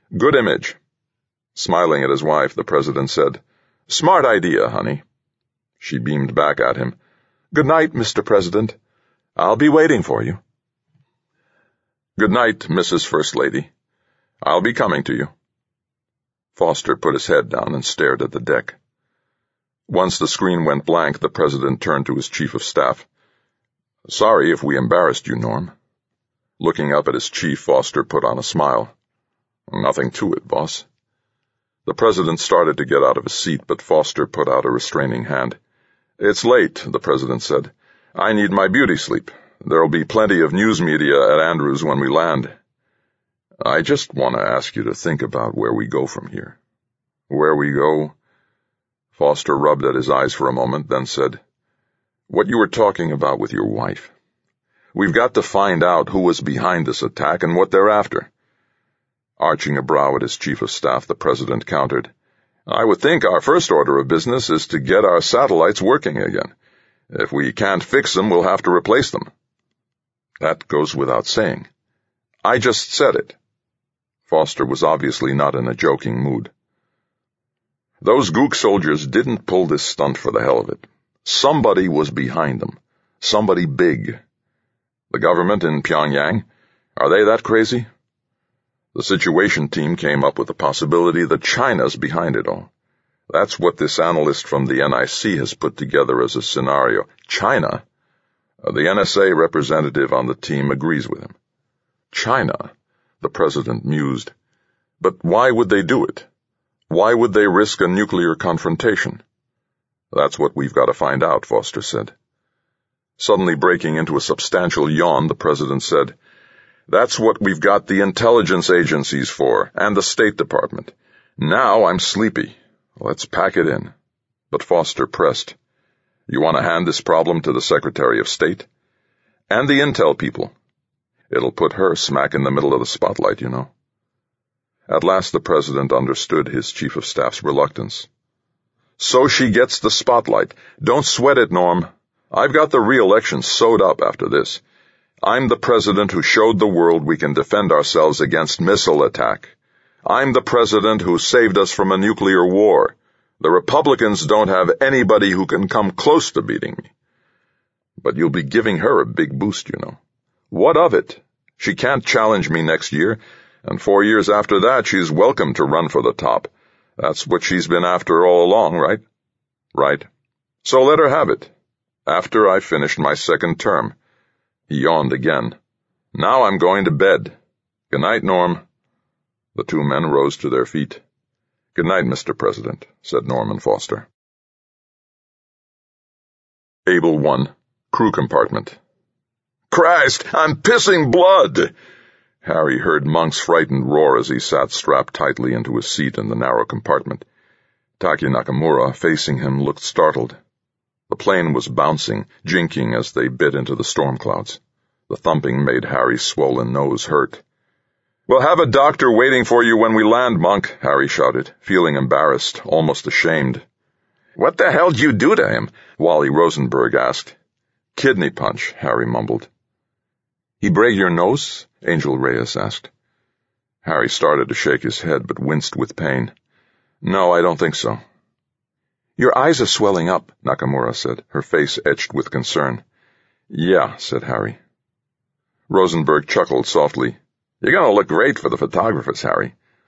Good image. Smiling at his wife, the president said, Smart idea, honey. She beamed back at him. Good night, Mr. President. I'll be waiting for you. Good night, Mrs. First Lady. I'll be coming to you. Foster put his head down and stared at the deck. Once the screen went blank, the president turned to his chief of staff. Sorry if we embarrassed you, Norm. Looking up at his chief, Foster put on a smile. Nothing to it, boss. The president started to get out of his seat, but Foster put out a restraining hand. It's late, the president said. I need my beauty sleep. There'll be plenty of news media at Andrews when we land. I just want to ask you to think about where we go from here. Where we go? Foster rubbed at his eyes for a moment, then said, What you were talking about with your wife. We've got to find out who was behind this attack and what they're after. Arching a brow at his chief of staff, the president countered, I would think our first order of business is to get our satellites working again. If we can't fix them, we'll have to replace them. That goes without saying. I just said it. Foster was obviously not in a joking mood. Those Gook soldiers didn't pull this stunt for the hell of it. Somebody was behind them. Somebody big. The government in Pyongyang, are they that crazy? The Situation Team came up with the possibility that China's behind it all. That's what this analyst from the NIC has put together as a scenario. China? The NSA representative on the team agrees with him. China, the president mused. But why would they do it? Why would they risk a nuclear confrontation? That's what we've got to find out, Foster said. Suddenly breaking into a substantial yawn, the president said, That's what we've got the intelligence agencies for, and the State Department. Now I'm sleepy. Let's pack it in. But Foster pressed. You want to hand this problem to the Secretary of State? And the intel people. It'll put her smack in the middle of the spotlight, you know. At last the president understood his chief of staff's reluctance. So she gets the spotlight. Don't sweat it, Norm. I've got the re-election sewed up after this. I'm the president who showed the world we can defend ourselves against missile attack. I'm the president who saved us from a nuclear war. The Republicans don't have anybody who can come close to beating me. But you'll be giving her a big boost, you know. What of it? She can't challenge me next year, and 4 years after that she's welcome to run for the top. That's what she's been after all along, right? Right. So let her have it. After I finished my second term. He yawned again. Now I'm going to bed. Good night, Norm. The two men rose to their feet. Good night, Mr. President, said Norman Foster. Able 1, Crew Compartment. Christ, I'm pissing blood! Harry heard Monk's frightened roar as he sat strapped tightly into his seat in the narrow compartment. Taki Nakamura, facing him, looked startled. The plane was bouncing, jinking as they bit into the storm clouds. The thumping made Harry's swollen nose hurt. We'll have a doctor waiting for you when we land, Monk, Harry shouted, feeling embarrassed, almost ashamed. What the hell did you do to him? Wally Rosenberg asked. Kidney punch, Harry mumbled. He break your nose? Angel Reyes asked. Harry started to shake his head, but winced with pain. No, I don't think so. Your eyes are swelling up, Nakamura said, her face etched with concern. Yeah, said Harry. Rosenberg chuckled softly. You're going to look great for the photographers, Harry.